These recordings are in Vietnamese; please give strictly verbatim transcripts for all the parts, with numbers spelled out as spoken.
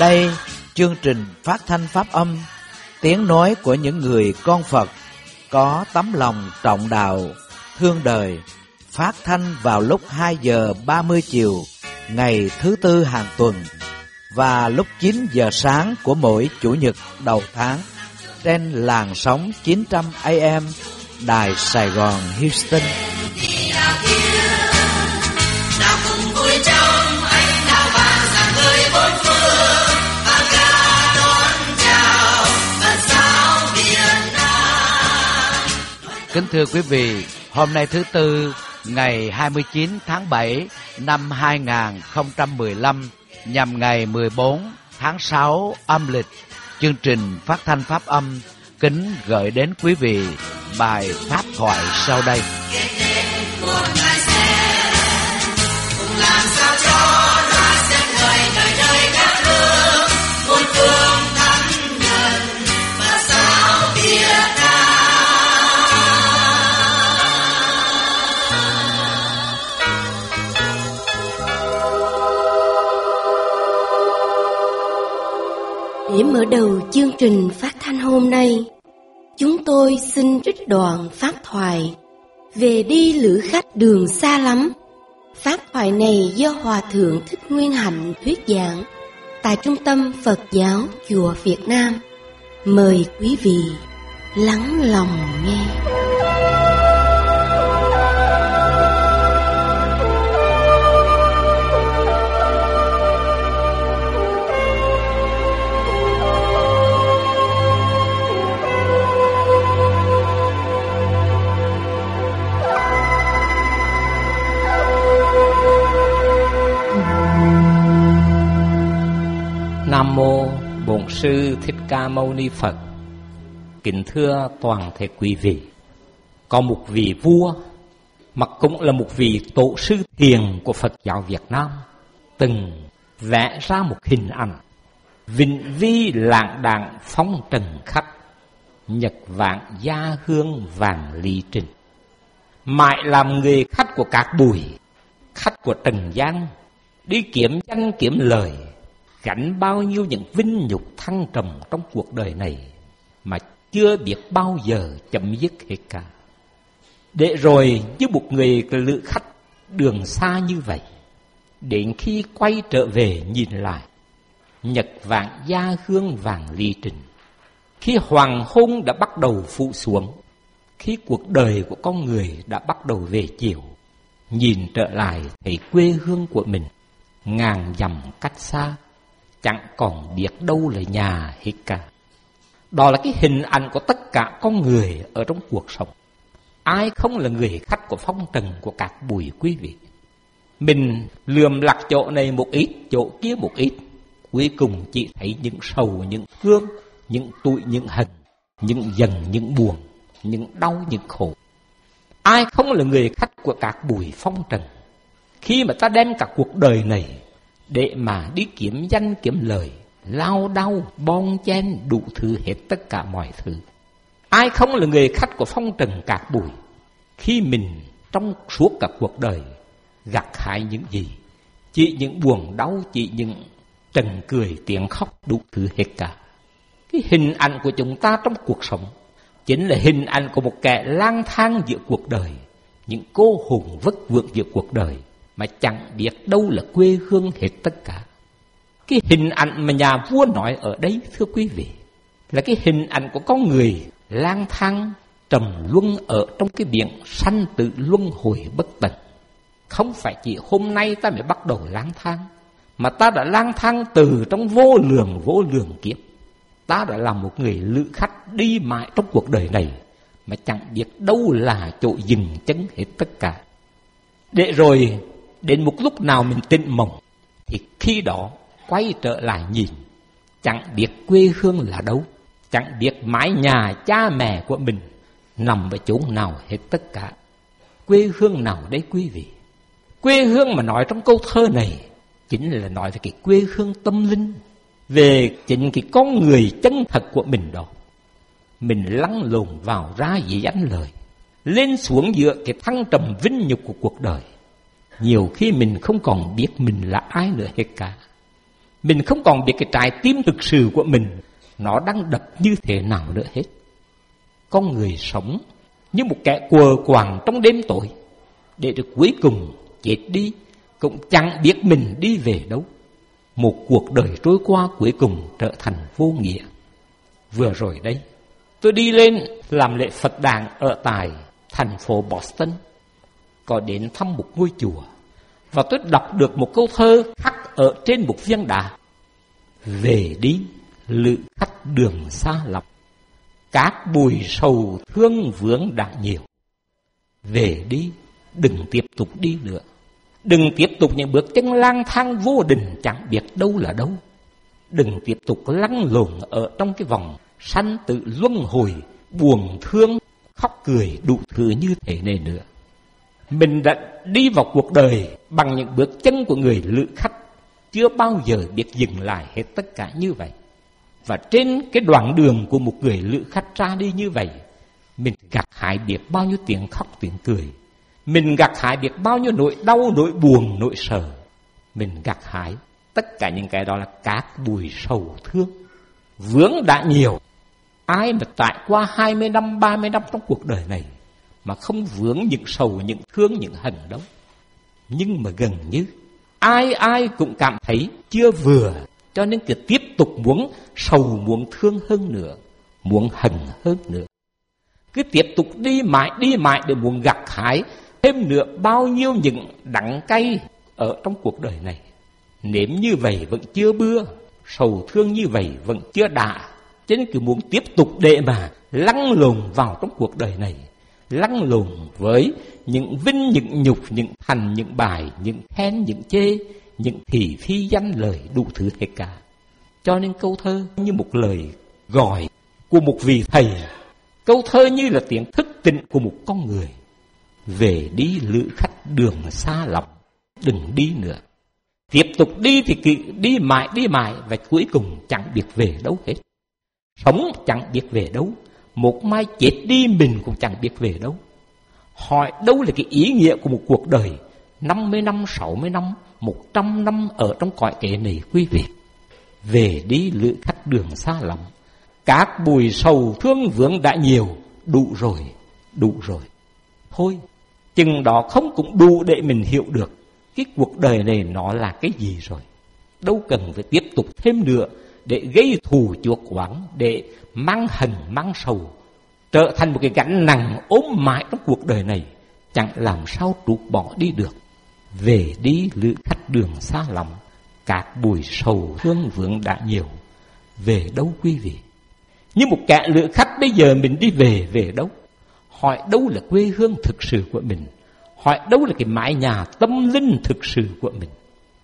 Đây, chương trình phát thanh pháp âm, tiếng nói của những người con Phật có tấm lòng trọng đạo, thương đời, phát thanh vào lúc hai giờ ba mươi chiều ngày thứ tư hàng tuần và lúc chín giờ sáng của mỗi chủ nhật đầu tháng trên làn sóng chín trăm A M Đài Sài Gòn Houston. Kính thưa quý vị, hôm nay thứ Tư, ngày hai mươi chín tháng bảy năm hai nghìn không trăm mười lăm, nhằm ngày mười bốn tháng sáu âm lịch, chương trình phát thanh pháp âm kính gửi đến quý vị bài pháp thoại sau đây. Để mở đầu chương trình phát thanh hôm nay, chúng tôi xin trích đoạn pháp thoại về đi lữ khách đường xa lắm. Pháp thoại này do Hòa Thượng Thích Nguyên Hạnh thuyết giảng tại Trung tâm Phật giáo Chùa Việt Nam. Mời quý vị lắng lòng nghe. Nam mô Bổn Sư Thích Ca Mâu Ni Phật. Kính thưa toàn thể quý vị, có một vị vua mà cũng là một vị tổ sư thiền của Phật giáo Việt Nam từng vẽ ra một hình ảnh vĩnh vi lãng đãng phong trần khách, nhật vạn gia hương vàng ly trình. Mãi làm người khách của các bụi, khách của trần gian, đi kiếm danh kiếm lời, gánh bao nhiêu những vinh nhục thăng trầm trong cuộc đời này mà chưa biết bao giờ chấm dứt hết cả. Để rồi như một người lữ khách đường xa như vậy, đến khi quay trở về nhìn lại, nhật vạn gia hương vàng ly trình, khi hoàng hôn đã bắt đầu phụ xuống, khi cuộc đời của con người đã bắt đầu về chiều, nhìn trở lại thấy quê hương của mình ngàn dặm cách xa, chẳng còn biết đâu là nhà hết cả. Đó là cái hình ảnh của tất cả con người ở trong cuộc sống. Ai không là người khách của phong trần của các bụi quý vị. Mình lườm lặt chỗ này một ít, chỗ kia một ít, cuối cùng chỉ thấy những sầu, những thương, những tủi, những hận, những giận, những buồn, những đau, những khổ. Ai không là người khách của các bụi phong trần. Khi mà ta đem cả cuộc đời này để mà đi kiếm danh kiếm lời, lao đao, bon chen đủ thứ hết tất cả mọi thứ. Ai không là người khách của phong trần cát bụi, khi mình trong suốt cả cuộc đời gặt hái những gì? Chỉ những buồn đau, chỉ những trần cười, tiếng khóc đủ thứ hết cả. Cái hình ảnh của chúng ta trong cuộc sống chính là hình ảnh của một kẻ lang thang giữa cuộc đời, những cô hồn vất vưởng giữa cuộc đời mà chẳng biết đâu là quê hương hết tất cả. Cái hình ảnh mà nhà vua nói ở đây, thưa quý vị, là cái hình ảnh của con người lang thang trầm luân ở trong cái biển sanh tử luân hồi bất tận. Không phải chỉ hôm nay ta mới bắt đầu lang thang, mà ta đã lang thang từ trong vô lượng vô lượng kiếp. Ta đã là một người lữ khách đi mãi trong cuộc đời này mà chẳng biết đâu là chỗ dừng chân hết tất cả. Để rồi đến một lúc nào mình tỉnh mộng, thì khi đó quay trở lại nhìn, chẳng biết quê hương là đâu, chẳng biết mái nhà cha mẹ của mình nằm ở chỗ nào hết tất cả. Quê hương nào đấy quý vị? Quê hương mà nói trong câu thơ này chính là nói về cái quê hương tâm linh, về chính cái con người chân thật của mình đó. Mình lăn lộn vào ra dễ dánh lời, lên xuống giữa cái thăng trầm vinh nhục của cuộc đời. Nhiều khi mình không còn biết mình là ai nữa hết cả. Mình không còn biết cái trái tim thực sự của mình nó đang đập như thế nào nữa hết. Con người sống như một kẻ quờ quàng trong đêm tối, để được cuối cùng chết đi cũng chẳng biết mình đi về đâu. Một cuộc đời trôi qua cuối cùng trở thành vô nghĩa. Vừa rồi đây, tôi đi lên làm lễ Phật đản ở tại thành phố Boston, có đến thăm một ngôi chùa, và tôi đọc được một câu thơ khắc ở trên một viên đá: về đi lữ khách đường xa lắm, các bùi sầu thương vướng đã nhiều. Về đi, đừng tiếp tục đi nữa, đừng tiếp tục những bước chân lang thang vô định chẳng biết đâu là đâu. Đừng tiếp tục lăn lộn ở trong cái vòng sanh tử luân hồi, buồn thương, khóc cười đủ thứ như thế này nữa. Mình đã đi vào cuộc đời bằng những bước chân của người lữ khách, chưa bao giờ biết dừng lại hết tất cả như vậy. Và trên cái đoạn đường của một người lữ khách ra đi như vậy, mình gặt hái biết bao nhiêu tiếng khóc tiếng cười, mình gặt hái biết bao nhiêu nỗi đau, nỗi buồn, nỗi sợ. Mình gặt hái tất cả những cái đó là các bùi sầu thương vướng đã nhiều. Ai mà trải qua hai mươi năm, ba mươi năm trong cuộc đời này mà không vướng những sầu, những thương, những hận đâu. Nhưng mà gần như ai ai cũng cảm thấy chưa vừa, cho nên cứ tiếp tục muốn sầu, muốn thương hơn nữa, muốn hận hơn nữa. Cứ tiếp tục đi mãi, đi mãi để muốn gặt hái thêm nữa bao nhiêu những đắng cay ở trong cuộc đời này. Nếm như vậy vẫn chưa bưa, sầu thương như vậy vẫn chưa đã, cho nên cứ muốn tiếp tục để mà lăn lộn vào trong cuộc đời này, lăn lộn với những vinh, những nhục, những thành, những bài, những khen, những chê, những thị phi danh lời đủ thứ hết cả. Cho nên câu thơ như một lời gọi của một vị thầy, câu thơ như là tiếng thức tỉnh của một con người: về đi lữ khách đường xa lắm, đừng đi nữa. Tiếp tục đi thì cứ đi mãi đi mãi, và cuối cùng chẳng biết về đâu hết. Sống chẳng biết về đâu, một mai chết đi mình cũng chẳng biết về đâu. Hỏi đâu là cái ý nghĩa của một cuộc đời năm mươi năm, sáu mươi năm, một trăm năm ở trong cõi kệ này quý vị. Về đi lữ khách đường xa lắm, các bùi sầu thương vướng đã nhiều, đủ rồi, đủ rồi. Thôi, chừng đó không cũng đủ để mình hiểu được cái cuộc đời này nó là cái gì rồi. Đâu cần phải tiếp tục thêm nữa để gây thù chuốc oán, để mang hận mang sầu, trở thành một cái gánh nặng ốm mãi trong cuộc đời này, chẳng làm sao trút bỏ đi được. Về đi lữ khách đường xa lắm, các bùi sầu thương vướng đã nhiều. Về đâu quý vị? Như một kẻ lữ khách bây giờ mình đi về, về đâu? Hỏi đâu là quê hương thực sự của mình? Hỏi đâu là cái mái nhà tâm linh thực sự của mình?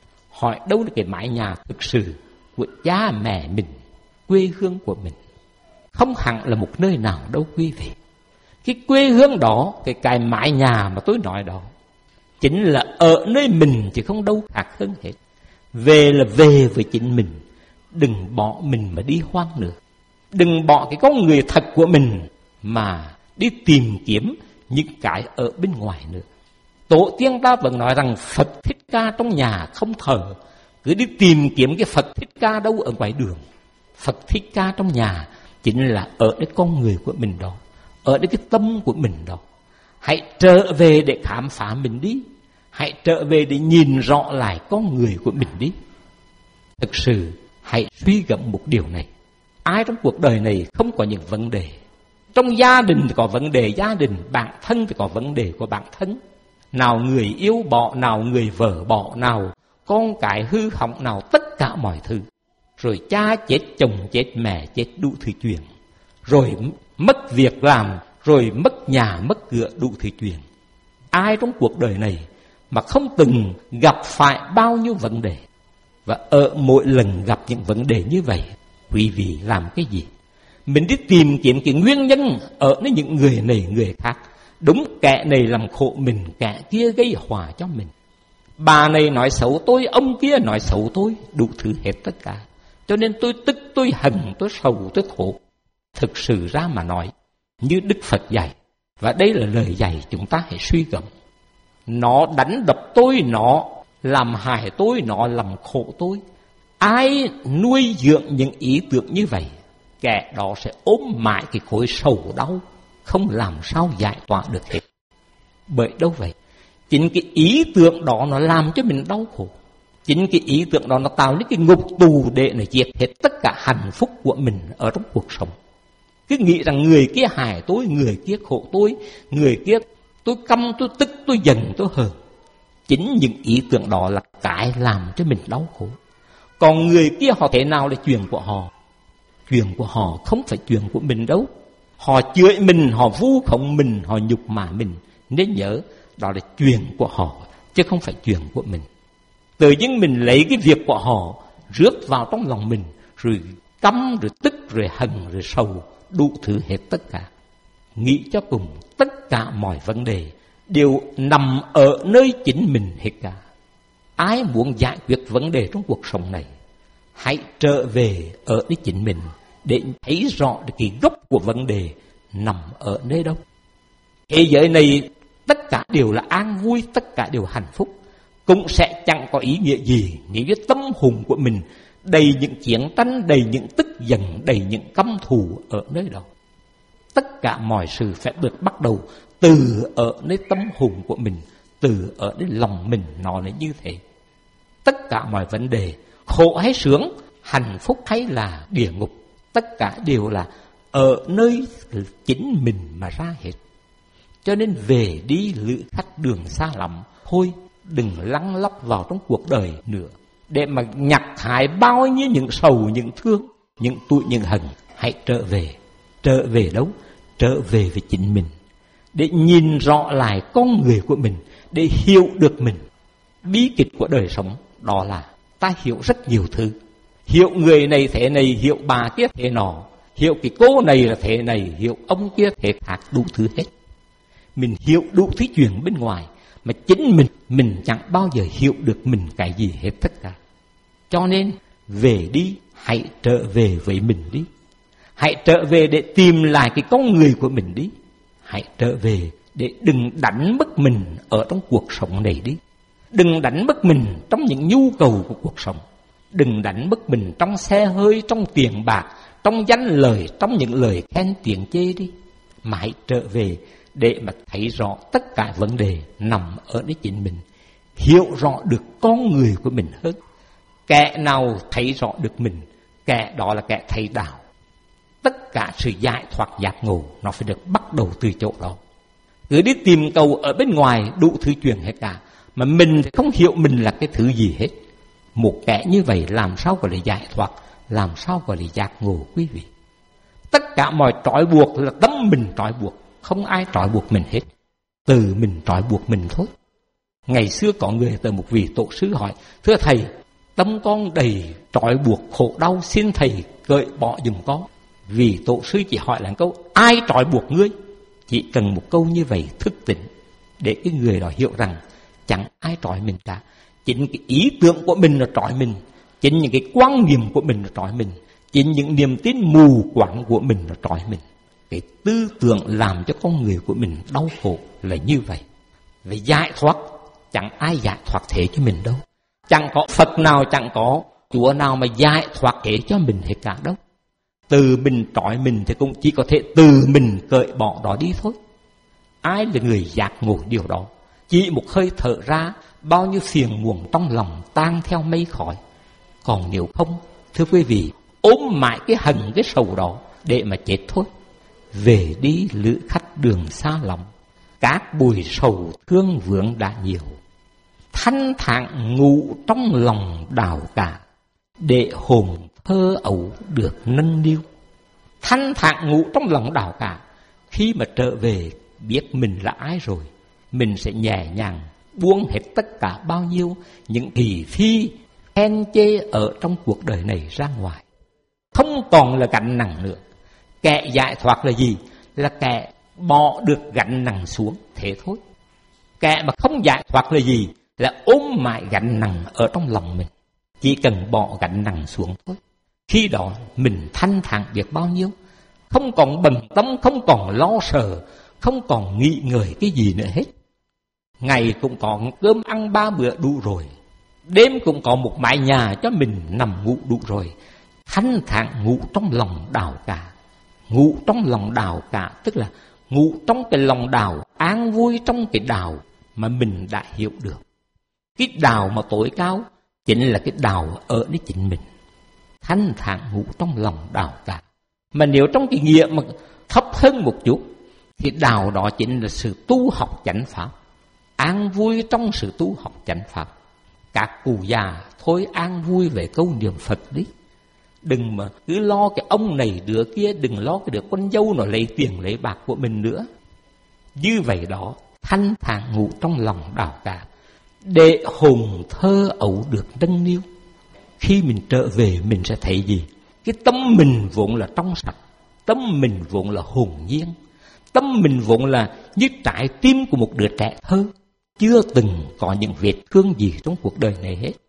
Hỏi đâu là cái mái nhà thực sự của cha mẹ mình, quê hương của mình? Không hẳn là một nơi nào đâu quý vị. Cái quê hương đó, cái cái mái nhà mà tôi nói đó, chính là ở nơi mình chứ không đâu khác hơn hết. Về là về với chính mình, đừng bỏ mình mà đi hoang nữa. Đừng bỏ cái con người thật của mình mà đi tìm kiếm những cái ở bên ngoài nữa. Tổ tiên ta vẫn nói rằng Phật Thích Ca trong nhà không thờ, cứ đi tìm kiếm cái Phật Thích Ca đâu ở ngoài đường. Phật Thích Ca trong nhà chính là ở cái con người của mình đó, ở cái tâm của mình đó. Hãy trở về để khám phá mình đi, hãy trở về để nhìn rõ lại con người của mình đi. Thực sự hãy suy gẫm một điều này: ai trong cuộc đời này không có những vấn đề? Trong gia đình thì có vấn đề gia đình, bản thân thì có vấn đề của bản thân. Nào người yêu bỏ, nào người vợ bỏ, nào con cái hư hỏng, nào tất cả mọi thứ. Rồi cha chết, chồng chết, mẹ chết, đủ thứ chuyện. Rồi mất việc làm, rồi mất nhà, mất cửa, đủ thứ chuyện. Ai trong cuộc đời này mà không từng gặp phải bao nhiêu vấn đề? Và ở mỗi lần gặp những vấn đề như vậy, quý vị làm cái gì? Mình đi tìm kiếm cái nguyên nhân ở những người này người khác. Đúng, kẻ này làm khổ mình, kẻ kia gây họa cho mình. Bà này nói xấu tôi, ông kia nói xấu tôi, đủ thứ hết tất cả. Cho nên tôi tức, tôi hận, tôi sầu, tôi khổ. Thực sự ra mà nói, như Đức Phật dạy, và đây là lời dạy chúng ta hãy suy gẫm. Nó đánh đập tôi, nó làm hại tôi, nó làm khổ tôi. Ai nuôi dưỡng những ý tưởng như vậy, kẻ đó sẽ ôm mãi cái khối sầu đau, không làm sao giải tỏa được hết. Bởi đâu vậy? Chính cái ý tưởng đó nó làm cho mình đau khổ. Chính cái ý tưởng đó nó tạo nên cái ngục tù để nó giết hết tất cả hạnh phúc của mình ở trong cuộc sống. Cứ nghĩ rằng người kia hại tôi, người kia khổ tôi, người kia tôi căm, tôi tức, tôi giận, tôi hờn. Chính những ý tưởng đó là cái làm cho mình đau khổ. Còn người kia họ thế nào là chuyện của họ. Chuyện của họ không phải chuyện của mình đâu. Họ chửi mình, họ vu khống mình, họ nhục mạ mình. Nên nhớ đó là chuyện của họ, chứ không phải chuyện của mình. Tự nhiên mình lấy cái việc của họ rước vào trong lòng mình, rồi căm, rồi tức, rồi hận, rồi sầu, đủ thứ hết tất cả. Nghĩ cho cùng, tất cả mọi vấn đề đều nằm ở nơi chính mình hết cả. Ai muốn giải quyết vấn đề trong cuộc sống này, hãy trở về ở nơi chính mình để thấy rõ được cái gốc của vấn đề nằm ở nơi đâu. Thế giới này tất cả đều là an vui, tất cả đều hạnh phúc, cũng sẽ chẳng có ý nghĩa gì nếu như tâm hồn của mình đầy những chiến tranh, đầy những tức giận, đầy những căm thù ở nơi đó. Tất cả mọi sự phải được bắt đầu từ ở nơi tâm hồn của mình, từ ở nơi lòng mình, nó là như thế. Tất cả mọi vấn đề, khổ hay sướng, hạnh phúc hay là địa ngục, tất cả đều là ở nơi chính mình mà ra hết. Cho nên về đi lữ khách đường xa lắm, thôi đừng lăn lóc vào trong cuộc đời nữa, để mà nhặt hại bao nhiêu những sầu, những thương, những tủi, những hận. Hãy trở về. Trở về đâu? Trở về với chính mình, để nhìn rõ lại con người của mình, để hiểu được mình. Bí kịch của đời sống đó là ta hiểu rất nhiều thứ. Hiểu người này thế này, hiểu bà kia thế nọ, hiểu cái cô này là thế này, hiểu ông kia thế khác, đủ thứ hết. Mình hiểu đủ thứ chuyện bên ngoài, mà chính mình, mình chẳng bao giờ hiểu được mình cái gì hết tất cả. Cho nên về đi, hãy trở về với mình đi. Hãy trở về để tìm lại cái con người của mình đi. Hãy trở về để đừng đánh mất mình ở trong cuộc sống này đi. Đừng đánh mất mình trong những nhu cầu của cuộc sống. Đừng đánh mất mình trong xe hơi, trong tiền bạc, trong danh lời, trong những lời khen tiếng chê đi. Mà hãy trở về để mà thấy rõ tất cả vấn đề nằm ở nơi chính mình. Hiểu rõ được con người của mình hơn. Kẻ nào thấy rõ được mình, kẻ đó là kẻ thấy đạo. Tất cả sự giải thoát giác ngộ nó phải được bắt đầu từ chỗ đó. Cứ đi tìm cầu ở bên ngoài đủ thứ chuyện hết cả, mà mình thì không hiểu mình là cái thứ gì hết. Một kẻ như vậy làm sao gọi là giải thoát, làm sao gọi là giác ngộ quý vị. Tất cả mọi trói buộc là tâm mình trói buộc, không ai trói buộc mình hết. Từ mình trói buộc mình thôi. Ngày xưa có người từ một vị tổ sư hỏi: thưa thầy, tâm con đầy trói buộc khổ đau, xin thầy cởi bỏ giùm con. Vì tổ sư chỉ hỏi là câu: ai trói buộc ngươi? Chỉ cần một câu như vậy thức tỉnh, để cái người đó hiểu rằng chẳng ai trói mình cả. Chính cái ý tưởng của mình là trói mình, chính những cái quan niệm của mình là trói mình, chính những niềm tin mù quáng của mình là trói mình. Cái tư tưởng làm cho con người của mình đau khổ là như vậy. Về giải thoát, chẳng ai giải thoát thế cho mình đâu. Chẳng có Phật nào, chẳng có Chúa nào mà giải thoát thế cho mình hết cả đâu. Từ mình trói mình thì cũng chỉ có thể từ mình cởi bỏ đó đi thôi. Ai là người giác ngộ điều đó? Chỉ một hơi thở ra, bao nhiêu phiền muộn trong lòng tan theo mây khói. Còn nếu không, thưa quý vị, ôm mãi cái hận, cái sầu đó để mà chết thôi. Về đi lữ khách đường xa lắm, các bụi sầu thương vướng đã nhiều. Thanh thản ngủ trong lòng đào cả, để hồn thơ ấu được nâng niu. Thanh thản ngủ trong lòng đào cả. Khi mà trở về biết mình là ai rồi, mình sẽ nhẹ nhàng buông hết tất cả bao nhiêu những thị phi khen chê ở trong cuộc đời này ra ngoài. Không còn là gánh nặng nữa. Kẻ giải thoát là gì? Là kẻ bỏ được gánh nặng xuống, thế thôi. Kẻ mà không giải thoát là gì? Là ôm mãi gánh nặng ở trong lòng mình. Chỉ cần bỏ gánh nặng xuống thôi. Khi đó mình thanh thản biết bao nhiêu. Không còn bận tâm, không còn lo sợ, không còn nghĩ ngợi cái gì nữa hết. Ngày cũng còn cơm ăn ba bữa đủ rồi. Đêm cũng có một mái nhà cho mình nằm ngủ đủ rồi. Thanh thản ngủ trong lòng đào cả. Ngủ trong lòng đào cả tức là ngủ trong cái lòng đào, an vui trong cái đào mà mình đã hiểu được. Cái đào mà tối cao chính là cái đào ở nơi chính mình. Thanh thản ngủ trong lòng đào cả. Mà nếu trong cái nghĩa mà thấp hơn một chút thì đào đó chính là sự tu học chánh pháp. An vui trong sự tu học chánh pháp. Các cụ già thôi an vui về câu niệm Phật đi. Đừng mà cứ lo cái ông này đứa kia, đừng lo cái đứa con dâu nó lấy tiền lấy bạc của mình nữa. Như vậy đó, thanh thản ngủ trong lòng đào cả, để hồn thơ ấu được nâng niu. Khi mình trở về mình sẽ thấy gì? Cái tâm mình vốn là trong sạch, tâm mình vốn là hồn nhiên, tâm mình vốn là như trái tim của một đứa trẻ thơ, chưa từng có những vết thương gì trong cuộc đời này hết.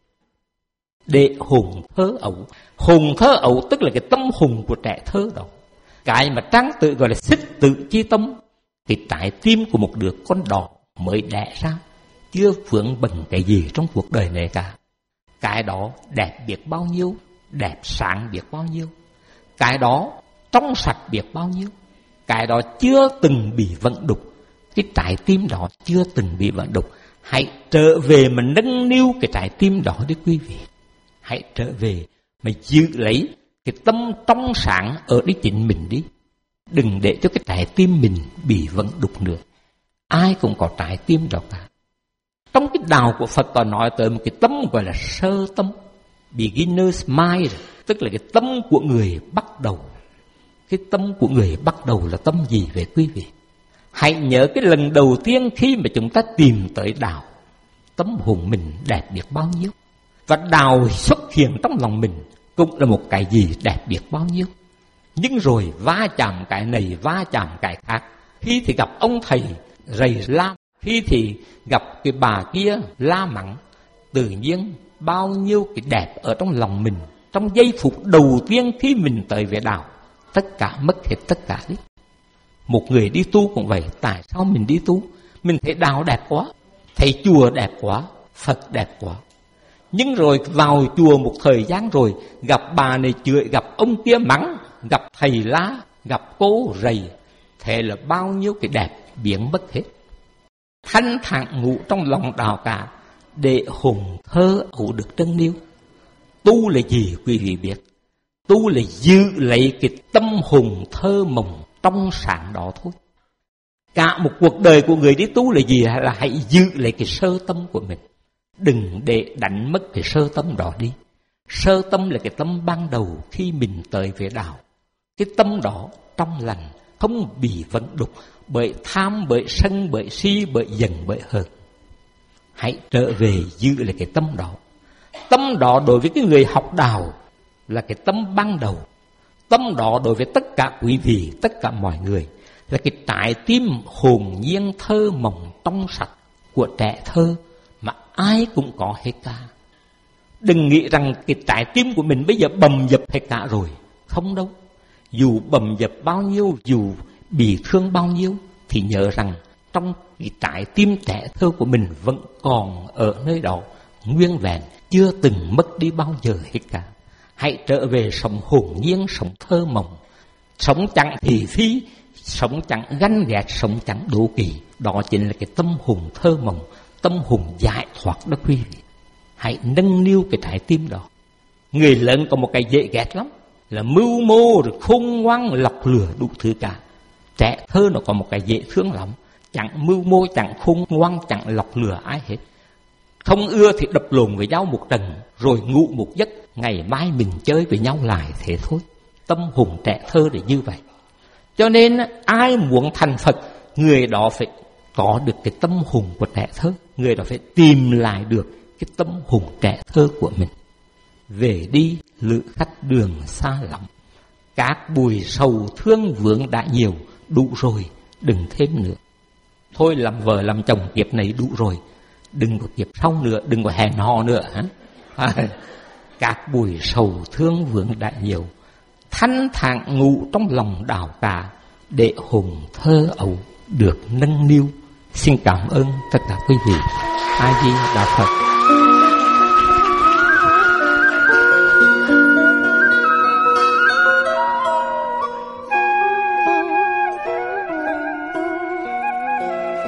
Để hồn thơ ấu. Hồn thơ ấu tức là cái tâm hồn của trẻ thơ đó. Cái mà Trang Tử gọi là xích tự chi tâm. Cái trái tim của một đứa con đỏ mới đẻ ra, chưa vướng bận cái gì trong cuộc đời này cả. Cái đó đẹp biết bao nhiêu, đẹp sáng biết bao nhiêu. Cái đó trong sạch biết bao nhiêu. Cái đó chưa từng bị vận đục. Cái trái tim đó chưa từng bị vận đục. Hãy trở về mà nâng niu cái trái tim đó đi quý vị. Hãy trở về mà giữ lấy cái tâm trong sáng ở đi chính mình đi. Đừng để cho cái trái tim mình bị vận đục nữa. Ai cũng có trái tim đó cả. Trong cái đạo của Phật ta nói tới một cái tâm gọi là sơ tâm, beginner's mind, tức là cái tâm của người bắt đầu. Cái tâm của người bắt đầu là tâm gì vậy quý vị? Hãy nhớ cái lần đầu tiên khi mà chúng ta tìm tới đạo, tâm hồn mình đẹp biết bao nhiêu. Và đạo xuất hiện trong lòng mình cũng là một cái gì đẹp biết bao nhiêu. Nhưng rồi va chạm cái này, va chạm cái khác. Khi thì gặp ông thầy rầy la, khi thì gặp cái bà kia la mắng. Tự nhiên bao nhiêu cái đẹp ở trong lòng mình, trong giây phút đầu tiên khi mình tới về đạo, tất cả mất hết tất cả đi. Một người đi tu cũng vậy. Tại sao mình đi tu? Mình thấy đạo đẹp quá, thấy chùa đẹp quá, Phật đẹp quá. Nhưng rồi vào chùa một thời gian rồi, gặp bà này chửi, gặp ông kia mắng, gặp thầy lá, gặp cô rầy, thế là bao nhiêu cái đẹp biến mất hết. Thanh thản ngủ trong lòng đào cả, để hồn thơ ấu được nâng niu. Tu là gì quý vị biết? Tu là giữ lấy cái tâm hồn thơ mộng trong sáng đó thôi. Cả một cuộc đời của người đi tu là gì? Là hãy giữ lấy cái sơ tâm của mình. Đừng để đánh mất cái sơ tâm đó đi. Sơ tâm là cái tâm ban đầu khi mình tới về đạo. Cái tâm đó trong lành, không bị vận đục bởi tham, bởi sân, bởi si, bởi giận, bởi hờn. Hãy trở về giữ lại cái tâm đó. Tâm đó đối với cái người học đạo là cái tâm ban đầu. Tâm đó đối với tất cả quý vị, tất cả mọi người là cái trái tim hồn nhiên thơ mộng trong sạch của trẻ thơ mà ai cũng có hết cả. Đừng nghĩ rằng cái trái tim của mình bây giờ bầm dập hết cả rồi. Không đâu. Dù bầm dập bao nhiêu, dù bị thương bao nhiêu, thì nhớ rằng trong cái trái tim trẻ thơ của mình vẫn còn ở nơi đó, nguyên vẹn, chưa từng mất đi bao giờ hết cả. Hãy trở về sống hồn nhiên, sống thơ mộng, sống chẳng thị phi, sống chẳng ganh ghét, sống chẳng đố kỵ. Đó chính là cái tâm hồn thơ mộng, tâm hồn giải thoát đó quý vị. Hãy nâng niu cái trái tim đó. Người lớn có một cái dễ ghét lắm, là mưu mô rồi khôn ngoan lọc lừa đủ thứ cả. Trẻ thơ nó có một cái dễ thương lắm, chẳng mưu mô, chẳng khôn ngoan, chẳng lọc lừa ai hết. Không ưa thì đập lộn với nhau một trận, rồi ngủ một giấc, ngày mai mình chơi với nhau lại thế thôi. Tâm hồn trẻ thơ là như vậy. Cho nên ai muốn thành Phật, người đó phải có được cái tâm hồn của trẻ thơ. Người đó phải tìm lại được cái tâm hồn trẻ thơ của mình. Về đi lữ khách đường xa lắm, các bùi sầu thương vướng đã nhiều, đủ rồi, đừng thêm nữa. Thôi làm vợ làm chồng kiếp này đủ rồi, đừng có kiếp sau nữa, đừng có hẹn hò nữa hả? À, các bùi sầu thương vướng đã nhiều, thanh thản ngủ trong lòng đào cả, để hồn thơ ấu được nâng niu. Xin cảm ơn tất cả quý vị. A Di Đà Phật.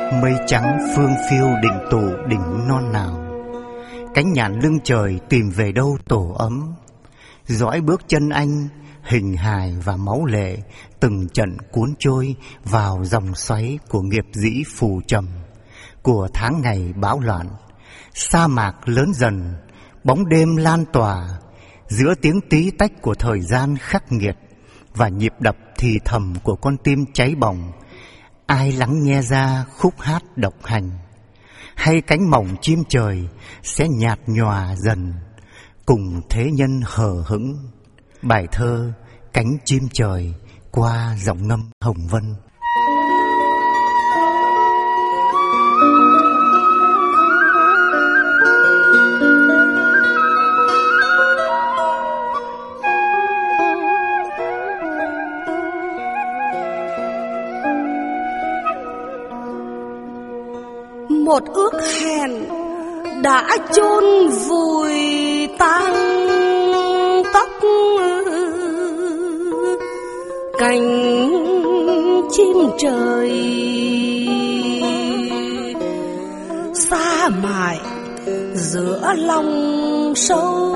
Mây trắng phương phiêu định tổ đỉnh non nào, cánh nhạn lưng trời tìm về đâu tổ ấm. Dõi bước chân anh, hình hài và máu lệ từng trận cuốn trôi vào dòng xoáy của nghiệp dĩ phù trầm, của tháng ngày bão loạn. Sa mạc lớn dần, bóng đêm lan tỏa, giữa tiếng tí tách của thời gian khắc nghiệt và nhịp đập thì thầm của con tim cháy bỏng. Ai lắng nghe ra khúc hát độc hành, hay cánh mỏng chim trời sẽ nhạt nhòa dần cùng thế nhân hờ hững. Bài thơ Cánh chim trời qua giọng ngâm Hồng Vân. Một ước hẹn đã chôn vùi tang tóc, cánh chim trời xa mãi giữa lòng sâu.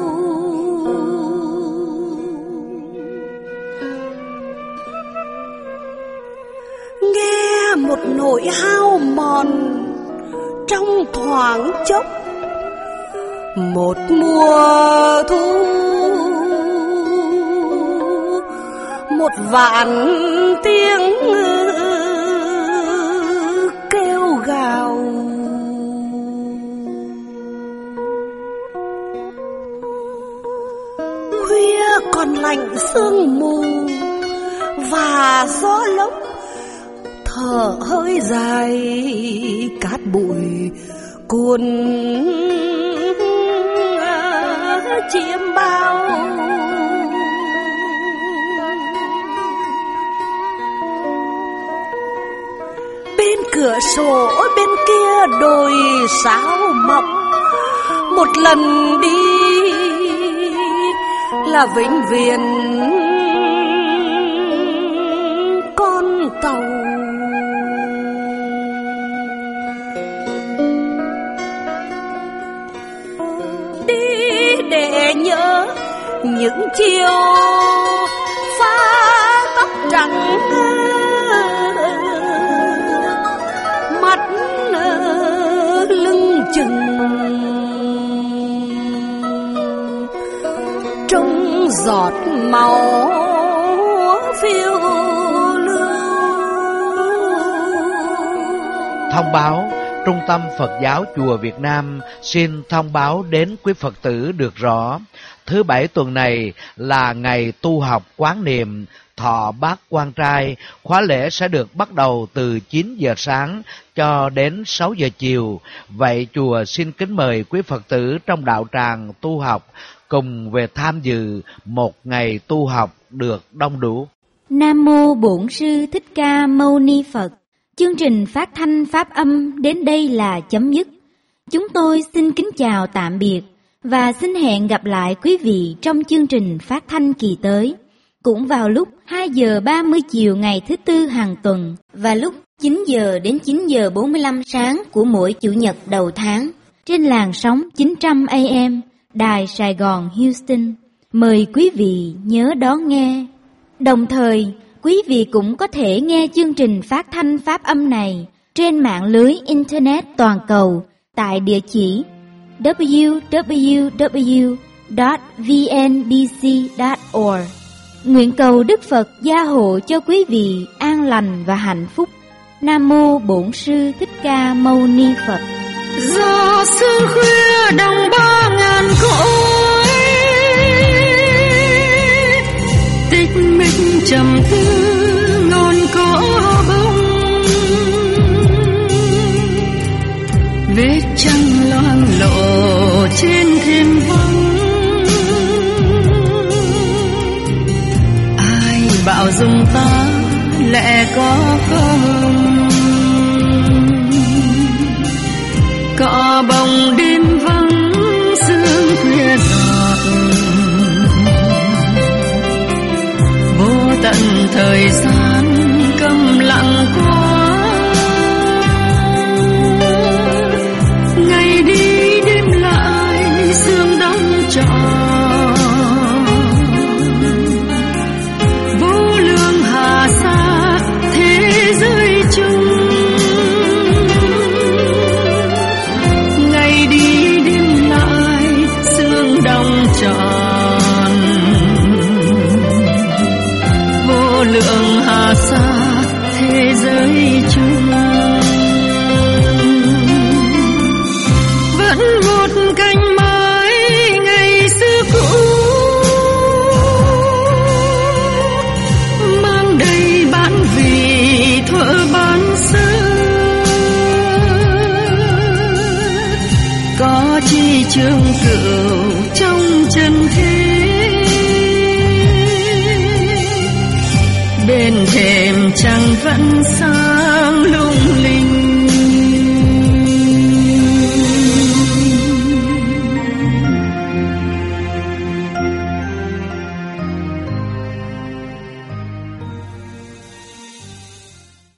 Nghe một nỗi hao mòn trong thoáng chốc, một mùa thu, một vạn tiếng kêu gào. Khuya còn lạnh sương mù và gió lốc, thở hơi dài cát bụi cuốn chiêm bao. Bên cửa sổ bên kia đồi sao mọc, một lần đi là vĩnh viễn con tàu. Để nhớ những chiều pha tóc trắng, mắt lưng chừng trong giọt máu phiêu lưu. Thông báo Trung tâm Phật giáo Chùa Việt Nam xin thông báo đến quý Phật tử được rõ, thứ bảy tuần này là ngày tu học quán niệm thọ bát quan trai. Khóa lễ sẽ được bắt đầu từ chín giờ sáng cho đến sáu giờ chiều. Vậy chùa xin kính mời quý Phật tử trong đạo tràng tu học cùng về tham dự một ngày tu học được đông đủ. Nam mô Bổn Sư Thích Ca Mâu Ni Phật. Chương trình phát thanh pháp âm đến đây là chấm dứt. Chúng tôi xin kính chào tạm biệt và xin hẹn gặp lại quý vị trong chương trình phát thanh kỳ tới, cũng vào lúc hai giờ ba mươi chiều ngày thứ Tư hàng tuần và lúc chín giờ đến chín giờ bốn mươi lăm sáng của mỗi Chủ nhật đầu tháng trên làn sóng chín trăm A M Đài Sài Gòn Houston. Mời quý vị nhớ đón nghe. Đồng thời, quý vị cũng có thể nghe chương trình phát thanh pháp âm này trên mạng lưới Internet toàn cầu tại địa chỉ w w w chấm v n b c chấm org. Nguyện cầu Đức Phật gia hộ cho quý vị an lành và hạnh phúc. Nam mô Bổn Sư Thích Ca Mâu Ni Phật. Do sương khuya đồng ba ngàn cõi, tích mịch trầm tư non cỏ bông, vết trăng loang lộ trên thềm vắng. Ai bảo dùng ta lẽ có không? Cỏ bồng đêm vắng sương khuya giọt, vô tận thời gian câm lặng quá. chung. Ngày đi đêm lại sương đông tròn, vô lượng hà sa thế giới chung. Vẫn một cánh mới ngày xưa cũ, mang đầy bản vì thuở ban sơ. Có chi trường cửu trong trần thế, bên thềm trăng vẫn xa.